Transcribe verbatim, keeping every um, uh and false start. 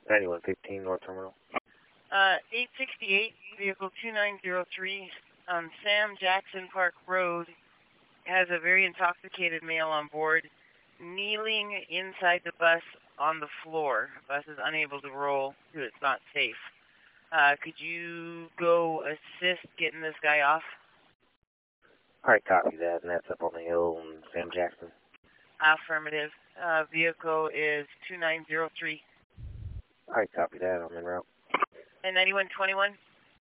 ninety-one fifteen North Terminal. Uh, eight sixty-eight, vehicle two nine zero three on Sam Jackson Park Road has a very intoxicated male on board, kneeling inside the bus on the floor. The bus is unable to roll because it's not safe. Uh, could you go assist getting this guy off? All right, copy that, and that's up on the hill in Sam Jackson. Affirmative. Uh, vehicle is two nine zero three. All right, copy that. I'm en route. And ninety-one twenty-one?